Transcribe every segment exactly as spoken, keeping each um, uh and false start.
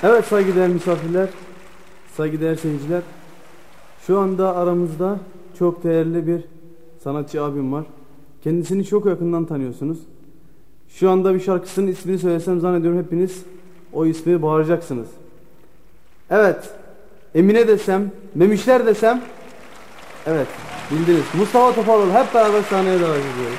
Evet saygıdeğer misafirler, saygıdeğer seyirciler. Şu anda aramızda çok değerli bir sanatçı abim var. Kendisini çok yakından tanıyorsunuz. Şu anda bir şarkısının ismini söylesem zannediyorum hepiniz o ismi bağıracaksınız. Evet, Emine desem, Memişler desem, evet bildiniz. Mustafa Topaloğlu hep beraber sahneye davet ediyoruz.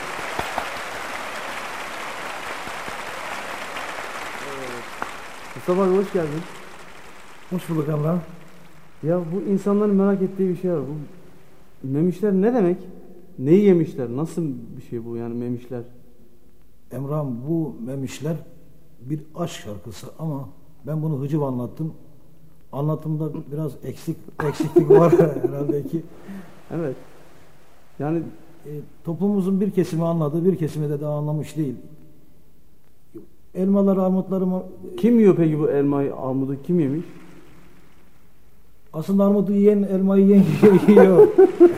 Mustafa abi hoş geldin. Hoş bulduk Emrah. Ya bu insanların merak ettiği bir şey var. Bu memişler ne demek? Neyi yemişler? Nasıl bir şey bu yani memişler? Emrah'ım bu memişler bir aşk şarkısı ama ben bunu hıcıv anlattım. Anlatımda biraz eksik eksiklik var herhalde ki. Evet. Yani e, toplumumuzun bir kesimi anladı, bir kesimi de daha anlamış değil. Elmaları, armutları kim yiyor peki bu elmayı, armudu kim yemiş? Aslında armudu yiyen elmayı yiyen yiyor.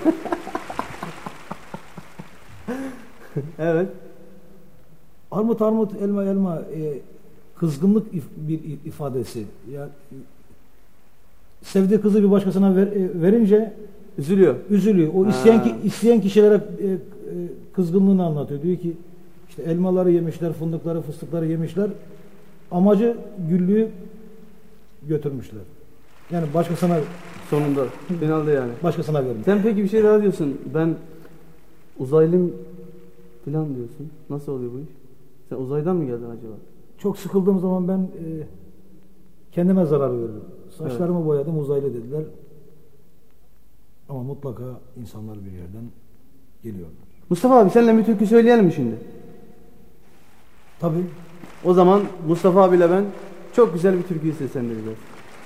Evet. Armut armut, elma elma e, kızgınlık if, bir ifadesi. Yani sevdiği kızı bir başkasına ver, e, verince üzülüyor. Üzülüyor. O isteyen ki isteyen kişilere e, e, kızgınlığını anlatıyor. Diyor ki işte elmaları yemişler, fındıkları, fıstıkları yemişler. Amacı güllüğü götürmüşler. Yani başkasına sonunda finalde yani. Başkasına vermiş. Sen peki bir şey daha diyorsun. Ben uzaylım falan diyorsun. Nasıl oluyor bu iş? Sen uzaydan mı geldin acaba? Çok sıkıldığım zaman ben e, kendime zarar veririm. Saçlarımı evet. boyadım, uzaylı dediler. Ama mutlaka insanlar bir yerden geliyorlar. Mustafa abi seninle bir türkü söyleyelim mi şimdi? Tabii. O zaman Mustafa abiyle ben çok güzel bir türkü seslendireceğiz.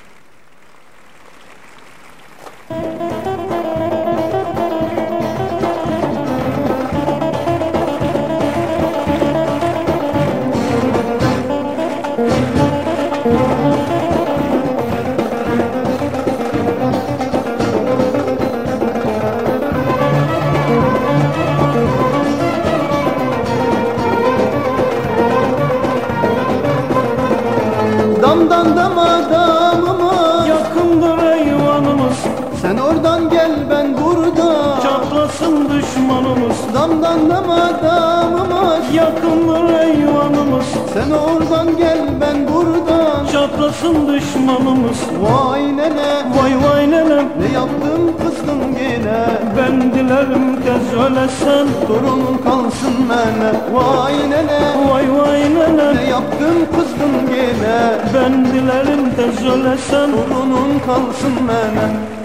Damdan dama damımız, yakındır eyvanımız. Sen oradan gel ben burada, Çatlasın düşmanımız. Damdan dama damımız, yakındır eyvanımız. Sen oradan gel ben burada, Çatlasın düşmanımız. Vay nene, vay vay nenem, ne yaptın kızdın gene. Ben dilerim tez ölesen, torunun kalsın mene. Vay nene, vay vay nenem, ne yaptın kızdın gene. Ben dilerim tez ölesen, torunun kalsın mene.